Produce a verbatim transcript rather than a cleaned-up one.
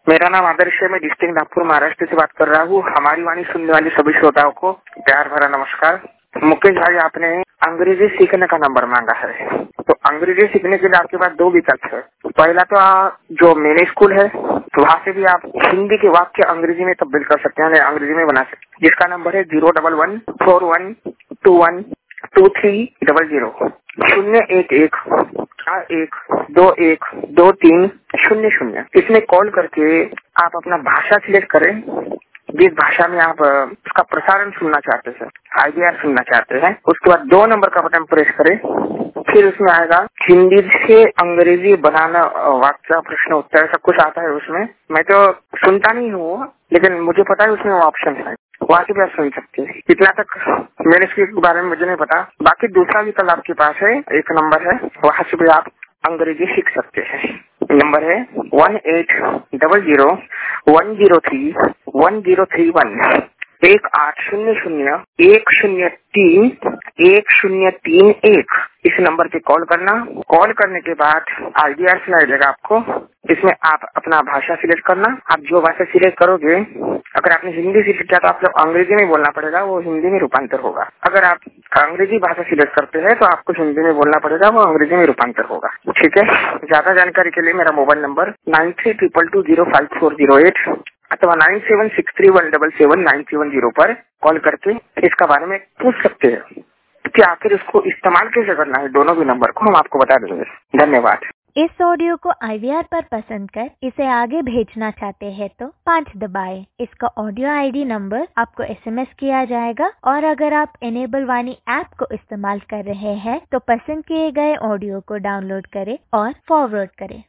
मेरा नाम आदर्श है। मैं डिस्ट्रिक्ट नागपुर महाराष्ट्र से बात कर रहा हूँ। हमारी वाणी सुनने वाले सभी श्रोताओं को प्यार भरा नमस्कार। मुकेश भाई, आपने अंग्रेजी सीखने का नंबर मांगा है, तो अंग्रेजी सीखने के लिए आपके पास दो विकल्प है। पहला तो आप जो मेरे स्कूल है तो वहाँ से भी आप हिंदी के वाक्य अंग्रेजी में तब्दील कर सकते हैं, अंग्रेजी में बना सकते हैं, जिसका नंबर है zero double one four one two one two three double zero शून्य एक एक चार एक दो एक दो तीन शून्य शून्य। इसमें कॉल करके आप अपना भाषा सिलेक्ट करें, जिस भाषा में आप उसका प्रसारण सुनना चाहते हैं, आईडीआर सुनना चाहते हैं। उसके बाद दो नंबर का बटन प्रेस करें, फिर उसमें आएगा हिंदी से अंग्रेजी बनाना वाक्य प्रश्न उत्तर सब कुछ आता है उसमें। मैं तो सुनता नहीं हूँ, लेकिन मुझे पता है उसमें वो ऑप्शन है, वहाँ से भी आप सुन सकते हैं। इतना तक मेरे इसके बारे में मुझे नहीं पता। बाकी दूसरा भी कल आपके पास है, एक नंबर है, वहाँ से भी आप अंग्रेजी सीख सकते हैं। नंबर है one eight double zero one zero three one zero three one एक आठ शून्य शून्य एक शून्य तीन एक शून्य तीन एक। इस नंबर पे कॉल करना। कॉल करने के बाद आईडीआर सुनाई देगा आपको। इसमें आप अपना भाषा सिलेक्ट करना। आप जो भाषा सिलेक्ट करोगे, अगर आपने हिंदी सिलेक्ट किया तो आपको अंग्रेजी में बोलना पड़ेगा, वो हिंदी में रूपांतर होगा। अगर आप अंग्रेजी भाषा सिलेक्ट करते हैं तो आपको हिंदी में बोलना पड़ेगा, वो अंग्रेजी में रूपांतर होगा। ठीक है। ज्यादा जानकारी के लिए मेरा mobile number nine three triple two zero five four zero eight अथवा nine seven six three one double seven nine seven zero पर कॉल करके इसका बारे में पूछ सकते हैं कि आखिर इसको इस्तेमाल कैसे करना है। दोनों भी नंबर को हम आपको बता देंगे। धन्यवाद। इस ऑडियो को आई वी आर पर पसंद कर इसे आगे भेजना चाहते हैं तो पाँच दबाएं। इसका ऑडियो आईडी नंबर आपको एसएमएस किया जाएगा, और अगर आप इनेबल वाणी ऐप को इस्तेमाल कर रहे हैं तो पसंद किए गए ऑडियो को डाउनलोड करें और फॉरवर्ड करें।